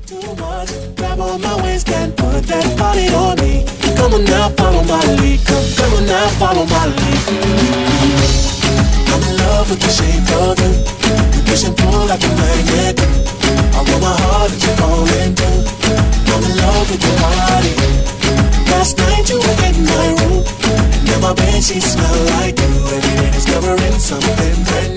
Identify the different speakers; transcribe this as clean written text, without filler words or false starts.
Speaker 1: Too much, grab on my waist and put that body on me. Come on now, follow my lead. Come on now, follow my lead. I'm in love with the shape of you. You push and pull like a magnet. I want my heart that you're falling to. I'm in love with your body. Last night you were in my room. Now my bed sheets smell like you. Every day discovering something brand new.